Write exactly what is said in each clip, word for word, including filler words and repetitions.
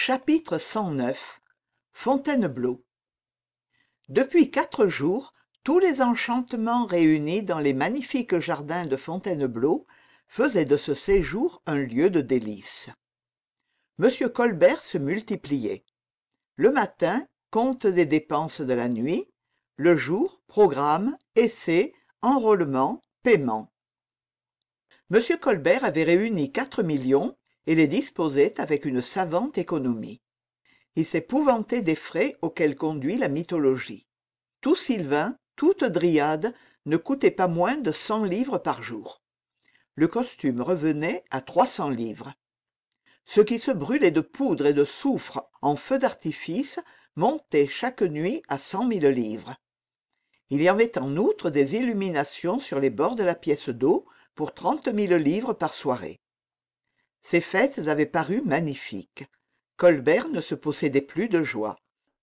Chapitre cent neuf. Fontainebleau. Depuis quatre jours, tous les enchantements réunis dans les magnifiques jardins de Fontainebleau faisaient de ce séjour un lieu de délices. Monsieur Colbert se multipliait. Le matin, compte des dépenses de la nuit. Le jour, programme, essai, enrôlement, paiement. Monsieur Colbert avait réuni quatre millions et les disposait avec une savante économie. Il s'épouvantait des frais auxquels conduit la mythologie. Tout sylvain, toute dryade ne coûtait pas moins de cent livres par jour. Le costume revenait à trois cents livres. Ce qui se brûlait de poudre et de soufre en feu d'artifice montait chaque nuit à cent mille livres. Il y avait en outre des illuminations sur les bords de la pièce d'eau pour trente mille livres par soirée. Ces fêtes avaient paru magnifiques. Colbert ne se possédait plus de joie.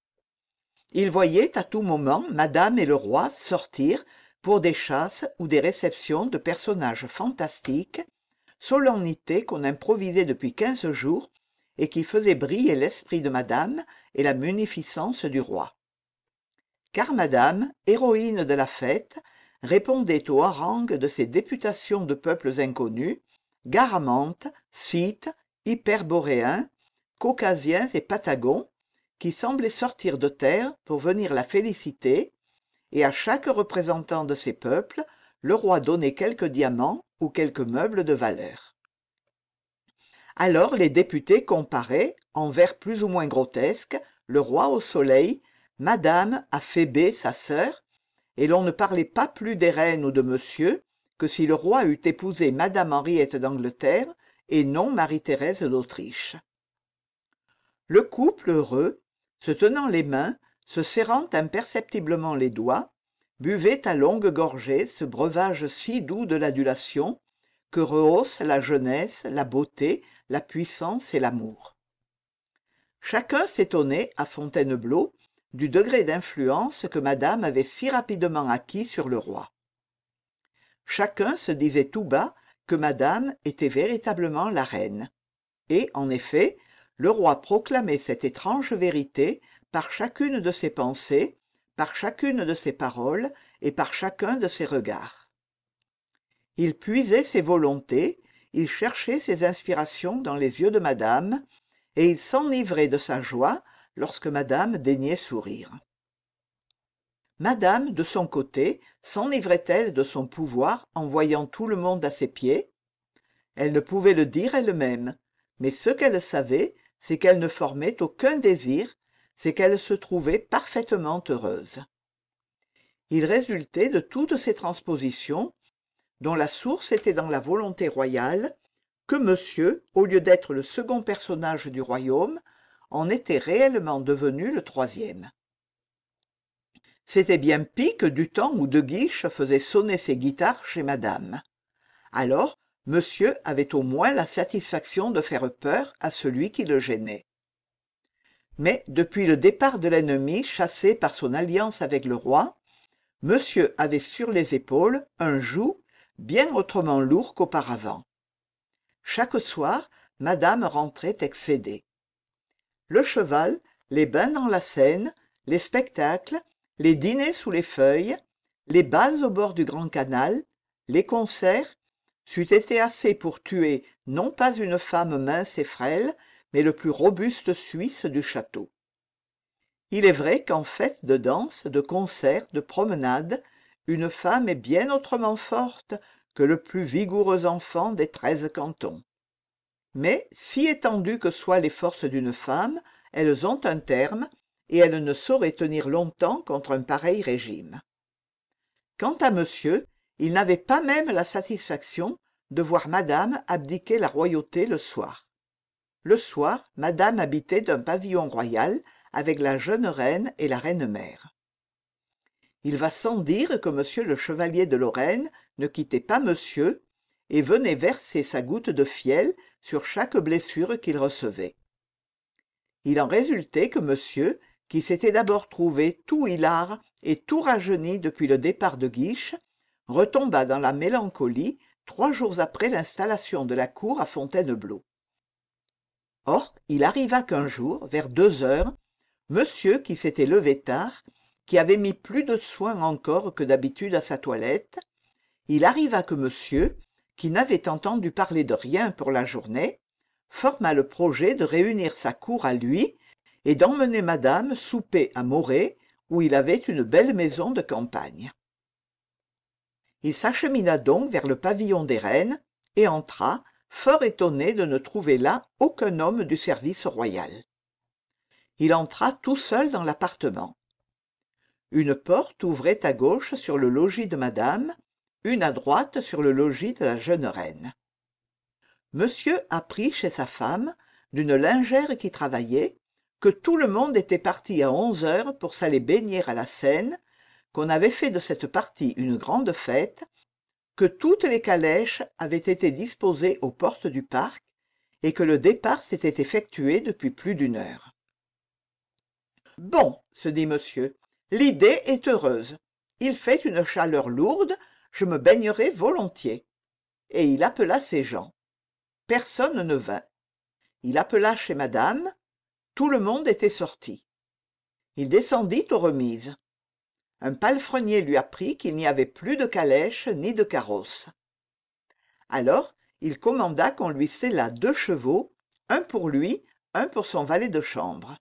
Il voyait à tout moment madame et le roi sortir pour des chasses ou des réceptions de personnages fantastiques, solennités qu'on improvisait depuis quinze jours et qui faisaient briller l'esprit de madame et la munificence du roi. Car madame, héroïne de la fête, répondait aux harangues de ces députations de peuples inconnus, garamantes, scythes, hyperboréens, caucasiens et patagons, qui semblaient sortir de terre pour venir la féliciter, et à chaque représentant de ces peuples, le roi donnait quelques diamants ou quelques meubles de valeur. Alors les députés comparaient, en vers plus ou moins grotesques, le roi au soleil, madame à Phébé sa sœur, et l'on ne parlait pas plus des reines ou de monsieur que si le roi eût épousé madame Henriette d'Angleterre et non Marie-Thérèse d'Autriche. Le couple heureux, se tenant les mains, se serrant imperceptiblement les doigts, buvait à longues gorgées ce breuvage si doux de l'adulation que rehausse la jeunesse, la beauté, la puissance et l'amour. Chacun s'étonnait à Fontainebleau du degré d'influence que madame avait si rapidement acquis sur le roi. Chacun se disait tout bas que madame était véritablement la reine. Et, en effet, le roi proclamait cette étrange vérité par chacune de ses pensées, par chacune de ses paroles et par chacun de ses regards. Il puisait ses volontés, il cherchait ses inspirations dans les yeux de madame, et il s'enivrait de sa joie lorsque madame daignait sourire. Madame, de son côté, s'enivrait-elle de son pouvoir en voyant tout le monde à ses pieds? Elle ne pouvait le dire elle-même, mais ce qu'elle savait, c'est qu'elle ne formait aucun désir, c'est qu'elle se trouvait parfaitement heureuse. Il résultait de toutes ces transpositions, dont la source était dans la volonté royale, que monsieur, au lieu d'être le second personnage du royaume, en était réellement devenu le troisième. C'était bien pis que du temps où De Guiche faisait sonner ses guitares chez madame. Alors, monsieur avait au moins la satisfaction de faire peur à celui qui le gênait. Mais depuis le départ de l'ennemi chassé par son alliance avec le roi, monsieur avait sur les épaules un joug bien autrement lourd qu'auparavant. Chaque soir, madame rentrait excédée. Le cheval, les bains dans la Seine, les spectacles, les dîners sous les feuilles, les bals au bord du Grand Canal, les concerts, c'eût été assez pour tuer non pas une femme mince et frêle, mais le plus robuste Suisse du château. Il est vrai qu'en fête de danse, de concert, de promenade, une femme est bien autrement forte que le plus vigoureux enfant des treize cantons. Mais, si étendues que soient les forces d'une femme, elles ont un terme, et elles ne sauraient tenir longtemps contre un pareil régime. Quant à monsieur, il n'avait pas même la satisfaction de voir madame abdiquer la royauté le soir. Le soir, madame habitait d'un pavillon royal avec la jeune reine et la reine-mère. Il va sans dire que monsieur le chevalier de Lorraine ne quittait pas monsieur et venait verser sa goutte de fiel sur chaque blessure qu'il recevait. Il en résultait que monsieur, qui s'était d'abord trouvé tout hilare et tout rajeuni depuis le départ de Guiche, retomba dans la mélancolie trois jours après l'installation de la cour à Fontainebleau. Or, il arriva qu'un jour, vers deux heures, monsieur, qui s'était levé tard, qui avait mis plus de soin encore que d'habitude à sa toilette, il arriva que monsieur, qui n'avait entendu parler de rien pour la journée, forma le projet de réunir sa cour à lui et d'emmener madame souper à Morée, où il avait une belle maison de campagne. Il s'achemina donc vers le pavillon des reines et entra, fort étonné de ne trouver là aucun homme du service royal. Il entra tout seul dans l'appartement. Une porte ouvrait à gauche sur le logis de madame, une à droite sur le logis de la jeune reine. Monsieur apprit chez sa femme, d'une lingère qui travaillait, que tout le monde était parti à onze heures pour s'aller baigner à la Seine, qu'on avait fait de cette partie une grande fête, que toutes les calèches avaient été disposées aux portes du parc et que le départ s'était effectué depuis plus d'une heure. « Bon, se dit monsieur, l'idée est heureuse. Il fait une chaleur lourde, je me baignerai volontiers. » Et il appela ses gens. Personne ne vint. Il appela chez madame. Tout le monde était sorti. Il descendit aux remises. Un palefrenier lui apprit qu'il n'y avait plus de calèche ni de carrosse. Alors, il commanda qu'on lui sellât deux chevaux, un pour lui, un pour son valet de chambre.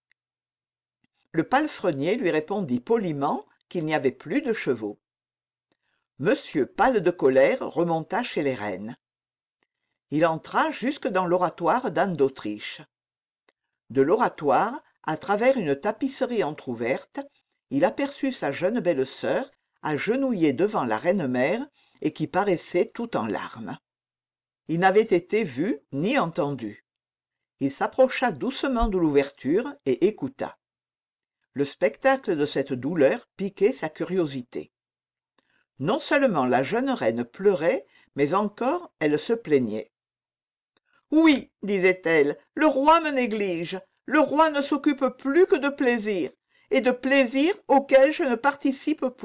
Le palefrenier lui répondit poliment qu'il n'y avait plus de chevaux. Monsieur, pâle de colère, remonta chez les reines. Il entra jusque dans l'oratoire d'Anne d'Autriche. De l'oratoire, à travers une tapisserie entr'ouverte, il aperçut sa jeune belle-sœur, agenouillée devant la reine-mère et qui paraissait tout en larmes. Il n'avait été vu ni entendu. Il s'approcha doucement de l'ouverture et écouta. Le spectacle de cette douleur piquait sa curiosité. Non seulement la jeune reine pleurait, mais encore elle se plaignait. « Oui, disait-elle, le roi me néglige, le roi ne s'occupe plus que de plaisir, et de plaisir auquel je ne participe point. »«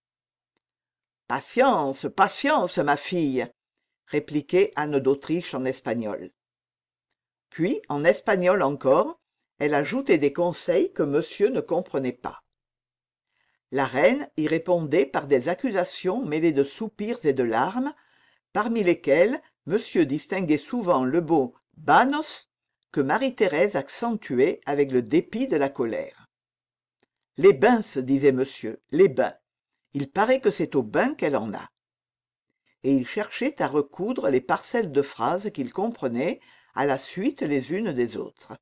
Patience, patience, ma fille, » répliquait Anne d'Autriche en espagnol. Puis, en espagnol encore, elle ajoutait des conseils que monsieur ne comprenait pas. La reine y répondait par des accusations mêlées de soupirs et de larmes, parmi lesquelles monsieur distinguait souvent le mot « banos » que Marie-Thérèse accentuait avec le dépit de la colère. « Les bains, se disait monsieur, les bains. Il paraît que c'est au bain qu'elle en a. » Et il cherchait à recoudre les parcelles de phrases qu'il comprenait à la suite les unes des autres.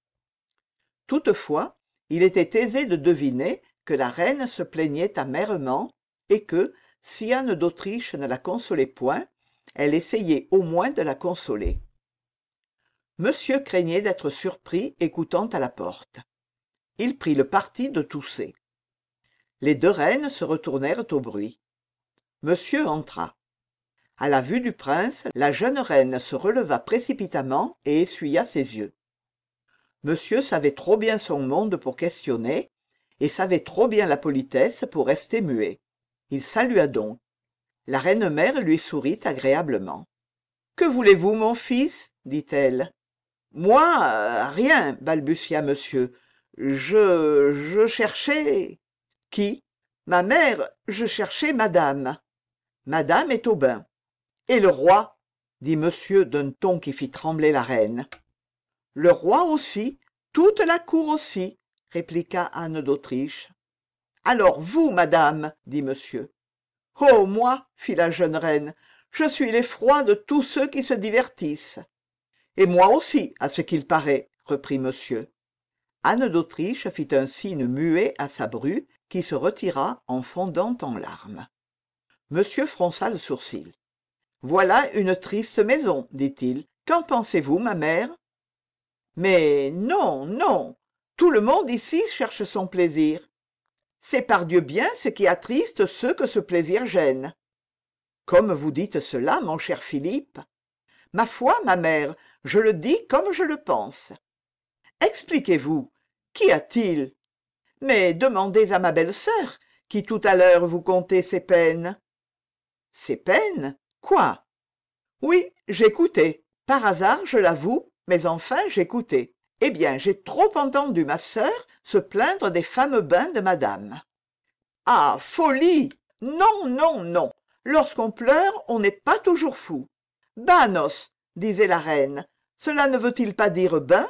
Toutefois, il était aisé de deviner que la reine se plaignait amèrement et que, si Anne d'Autriche ne la consolait point, elle essayait au moins de la consoler. Monsieur craignait d'être surpris écoutant à la porte. Il prit le parti de tousser. Les deux reines se retournèrent au bruit. Monsieur entra. À la vue du prince, la jeune reine se releva précipitamment et essuya ses yeux. Monsieur savait trop bien son monde pour questionner, et savait trop bien la politesse pour rester muet. Il salua donc. La reine-mère lui sourit agréablement. « Que voulez-vous, mon fils ?» dit-elle. « Moi, euh, rien, balbutia monsieur. Je... je cherchais... »« Qui ?»« Ma mère, je cherchais madame. »« Madame est au bain. »« Et le roi ?» dit monsieur d'un ton qui fit trembler la reine. « Le roi aussi, toute la cour aussi, » répliqua Anne d'Autriche. « Alors vous, madame, dit monsieur. « Oh, moi, fit la jeune reine, je suis l'effroi de tous ceux qui se divertissent. »« Et moi aussi, à ce qu'il paraît, » reprit monsieur. Anne d'Autriche fit un signe muet à sa bru, qui se retira en fondant en larmes. Monsieur fronça le sourcil. « Voilà une triste maison, dit-il. Qu'en pensez-vous, ma mère ? » « Mais non, non, tout le monde ici cherche son plaisir. C'est pardieu bien ce qui attriste ceux que ce plaisir gêne. » « Comme vous dites cela, mon cher Philippe. »« Ma foi, ma mère, je le dis comme je le pense. »« Expliquez-vous. Qu'y a-t-il ? » ?»« Mais demandez à ma belle-sœur, qui tout à l'heure vous contait ses peines. »« Ses peines ? Quoi ? » « Oui, j'écoutais. Par hasard, je l'avoue, Mais enfin j'écoutais. Eh bien, j'ai trop entendu ma sœur se plaindre des fameux bains de madame. Ah, folie! Non, non, non. Lorsqu'on pleure, on n'est pas toujours fou. Banos, disait la reine, cela ne veut-il pas dire bain?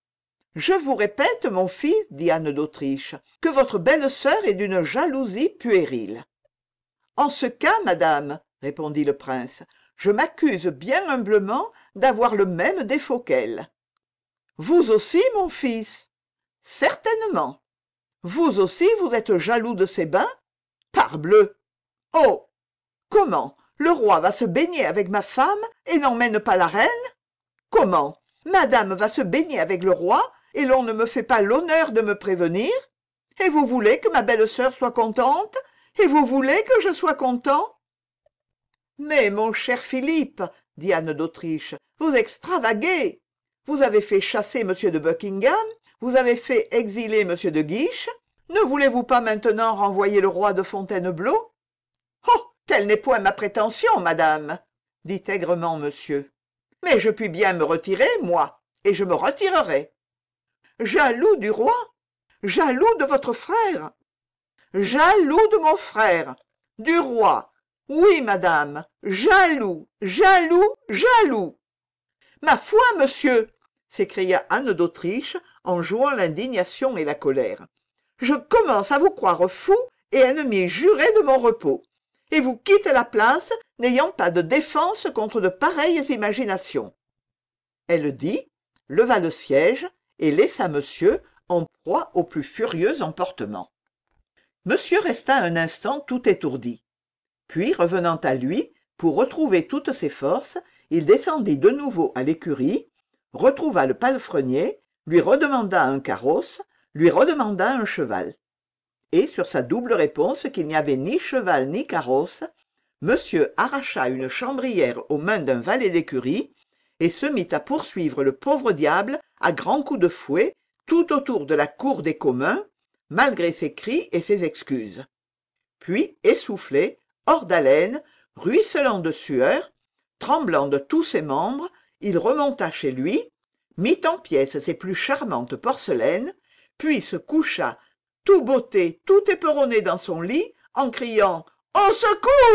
Je vous répète, mon fils, dit Anne d'Autriche, que votre belle-sœur est d'une jalousie puérile. En ce cas, madame, répondit le prince, je m'accuse bien humblement d'avoir le même défaut qu'elle. Vous aussi, mon fils? Certainement. Vous aussi, vous êtes jaloux de ces bains? Parbleu! Oh! Comment? Le roi va se baigner avec ma femme et n'emmène pas la reine? Comment? Madame va se baigner avec le roi et l'on ne me fait pas l'honneur de me prévenir? Et vous voulez que ma belle-sœur soit contente? Et vous voulez que je sois content? Mais, mon cher Philippe, dit Anne d'Autriche, vous extravaguez. Vous avez fait chasser M. de Buckingham, vous avez fait exiler M. de Guiche. Ne voulez-vous pas maintenant renvoyer le roi de Fontainebleau? Oh, telle n'est point ma prétention, madame, dit aigrement monsieur. Mais je puis bien me retirer, moi, et je me retirerai. Jaloux du roi? Jaloux de votre frère? Jaloux de mon frère? Du roi? Oui, madame, jaloux, jaloux, jaloux. Ma foi, monsieur, s'écria Anne d'Autriche en jouant l'indignation et la colère. Je commence à vous croire fou et ennemi juré de mon repos. Et vous quittez la place, n'ayant pas de défense contre de pareilles imaginations. Elle dit, leva le siège et laissa monsieur en proie au plus furieux emportement. Monsieur resta un instant tout étourdi. Puis, revenant à lui, pour retrouver toutes ses forces, il descendit de nouveau à l'écurie, retrouva le palefrenier, lui redemanda un carrosse, lui redemanda un cheval. Et sur sa double réponse qu'il n'y avait ni cheval ni carrosse, monsieur arracha une chambrière aux mains d'un valet d'écurie et se mit à poursuivre le pauvre diable à grands coups de fouet tout autour de la cour des communs, malgré ses cris et ses excuses. Puis, essoufflé, hors d'haleine, ruisselant de sueur, tremblant de tous ses membres, il remonta chez lui, mit en pièces ses plus charmantes porcelaines, puis se coucha tout botté, tout éperonné dans son lit, en criant « Au secours !»